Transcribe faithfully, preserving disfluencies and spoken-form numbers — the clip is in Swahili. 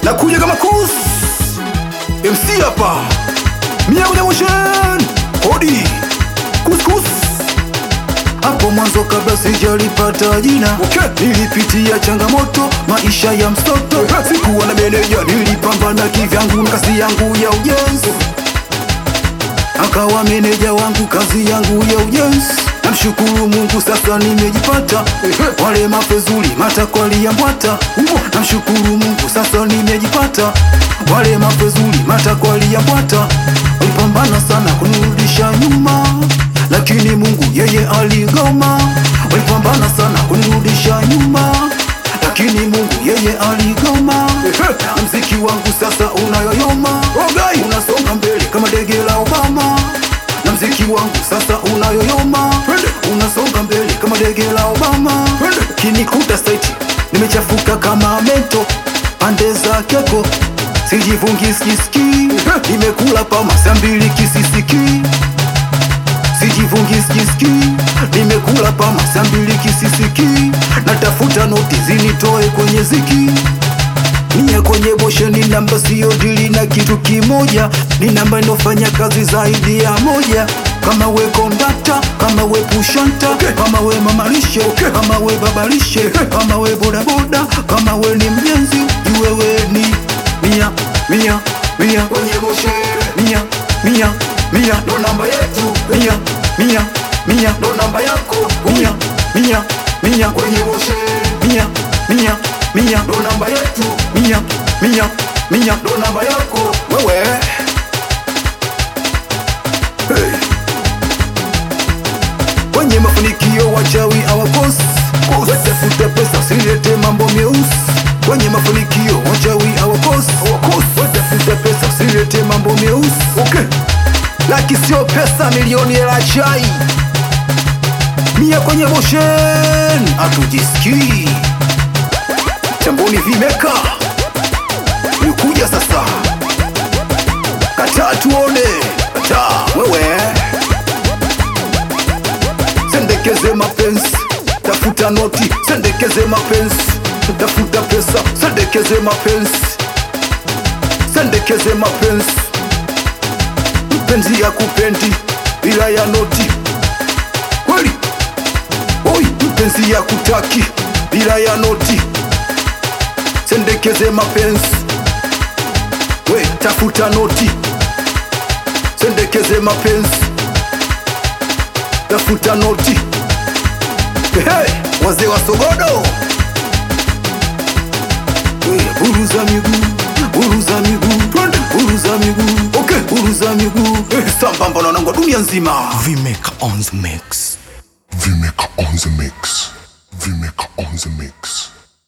nakuja kama kus M C hapa Mia kwenye motion Kodi Kuskus. Hapo mwanzo kabla sijalipata jina, okay, nilipitia changamoto maisha ya msoto, hey, sikuwa na meneja, nilipambana kivyangu na kazi yangu ya ujenzi. Akawa meneja wangu kazi yangu ya ujenzi. Namshukuru Mungu sasa nimejipata, hey, wale mafezuli matakwali ya mbwata. Namshukuru Mungu sasa nimejipata, wale mafezuli matakwali ya mbwata. Walipambana sana kunirudisha nyuma, lakini Mungu yeye aligoma. Walipambana sana kunirudisha nyuma, lakini Mungu yeye aligoma. Mziki wangu sasa unayoyoma, unasonga mbele kama dege la Obama. Na mziki wangu sasa unayoyoma, unasonga mbele kama dege la Obama. Kinikuta site nimechafuka kama mento, pande za keko sijivungi skiski. Nimekula pama saa mbili kisisiki, sijivungi skiski. Nimekula pama saa mbili kisisiki. Natafuta noti zinitoe kwenye ziki. Mia kwenye boshe ni namba siyo dili na kitu kimoja, ni namba inofanya kazi zaidi ya moja. Kama we kondakta, kama we pushanta, okay, kama we mamalishe, okay, kama we babalishe, okay, kama we boda boda, kama we ni mjenzi, wewe ni mia mia mia kwenye boshe. Mia mia mia ndo namba yetu. Mia mia mia ndo namba yako. Mia mia mia kwenye boshe. Mia mia mia ndo namba yetu. Mia mia mia ndo namba yako wewe. Hey. Kwenye mafanikio wachawi hawakosi, watafuta pesa silete mambo meusi. Kwenye mafanikio wachawi hawakosi, watafuta pesa silete mambo meusi. Okay. Laki sio pesa, milioni hela chai. Mia kwenye motion hatujisikii. Chamboni vimeka nikuja sasa, kata tuone, kata wewe. Sendekeze mapenzi, tafuta noti. Sendekeze mapenzi, tafuta pesa. Sendekeze mapenzi, sendekeze mapenzi. Mpenzi ya kupendi bila ya noti, kweli. Oi, mpenzi ya kutaki bila ya noti. Sendekeze mapenzi, we tafuta noti. Sendekeze mapenzi, tafuta noti. Hey, wazee wa Sogodo, we buruza miguu, buruza miguu, twende buruza miguu. Okay, buruza miguu. Hey, sambamba na nangu dunia nzima. Vimeka on the mix. Vimeka on the mix. Vimeka on the mix.